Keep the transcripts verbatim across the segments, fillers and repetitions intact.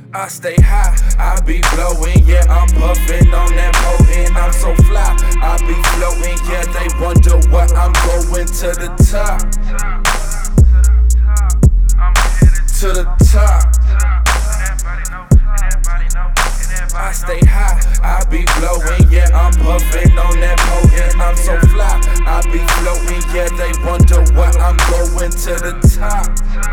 I stay high, I be blowing, yeah, I'm puffing on that potent, I'm so fly, I be floating, yeah, they wonder what I'm going to the top. To the top. I stay high, I be blowing, yeah, I'm puffing on that potent, I'm so fly, I be floating, yeah, they wonder what I'm going to the top.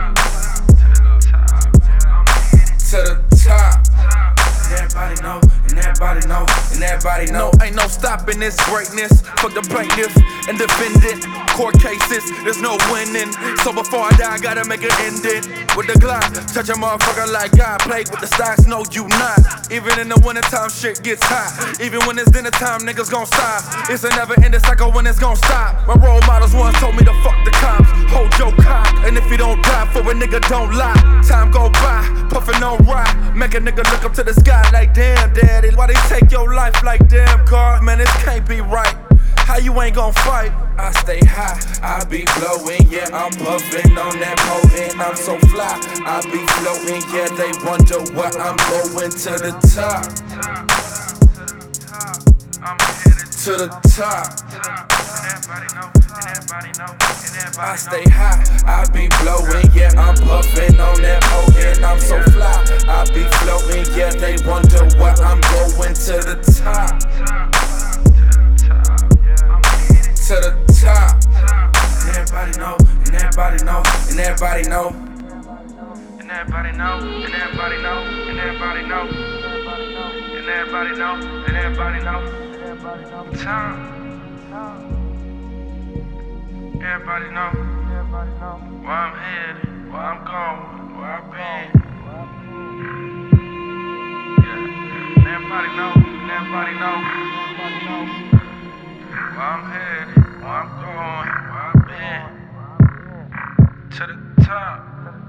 To the top. Everybody know, and everybody know, and everybody know. Ain't no stopping this greatness. Fuck the plaintiff and defendant. Court cases, there's no winning. So before I die, I gotta make it end it. With the Glock, touch a motherfucker like God. Played with the stocks, no you not. Even in the wintertime, shit gets hot. Even when it's dinner time, niggas gon' stop. It's a never ending cycle when it's gon' stop. My role models once told me to fuck the cops. Hold your cock, and if you don't die for a nigga, don't lie. Time go by, puffin' on rye. Make a nigga look up to the sky like, damn, daddy, why they take your life like damn, God? Man, this can't be right. How you ain't gon' fight? I stay high, I be blowing, yeah, I'm puffin' on that potent, I'm so fly, I be floating, yeah, they wonder what I'm going to the top. To the top. I stay high, I be blowing, yeah, I'm puffin' on that potent, I'm so fly, I be floating, yeah, they wonder what I'm going to the top. To the top. And everybody know, and everybody know, and everybody know. And everybody know, and everybody know, and everybody know. And everybody know, and everybody know. Time. Everybody know where I'm headed, where I'm going, where I've been. Yeah, and everybody know, and everybody know where I'm headed, where I'm going, where I've been. To the top.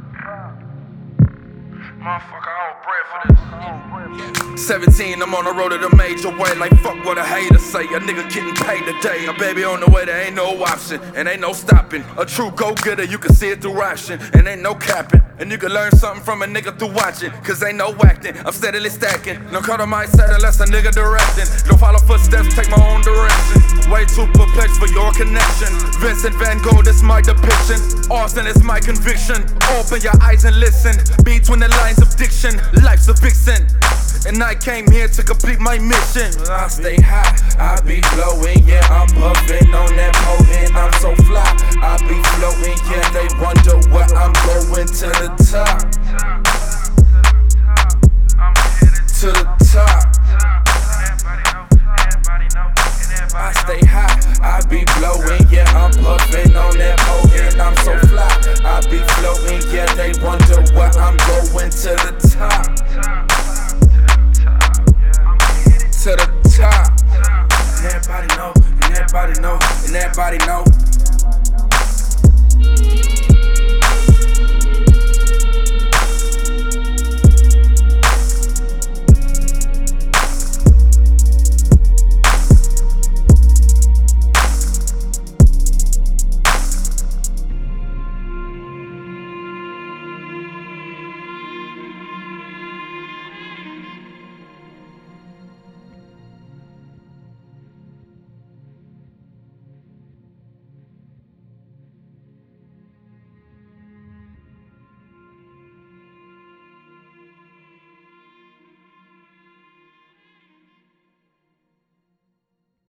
Motherfucker, I don't pray for this. seventeen, I'm on the road to the major way. Like fuck what a hater say. A nigga getting paid today. A baby on the way, there ain't no option. And ain't no stopping. A true go-getter, you can see it through action. And ain't no capping. And you can learn something from a nigga through watching. Cause ain't no acting, I'm steadily stacking. No cut on my set unless a nigga directing. Don't follow footsteps, take my own direction. Way too perplexed for your connection. Vincent Van Gogh, this my depiction. Austin is my conviction. Open your eyes and listen. Between the lines of diction, life's a vixen. And I came here to complete my mission. I stay high, I be blowing, yeah, I'm puffin' on that potent, I'm so fly, I be floating, yeah, they wonder what I'm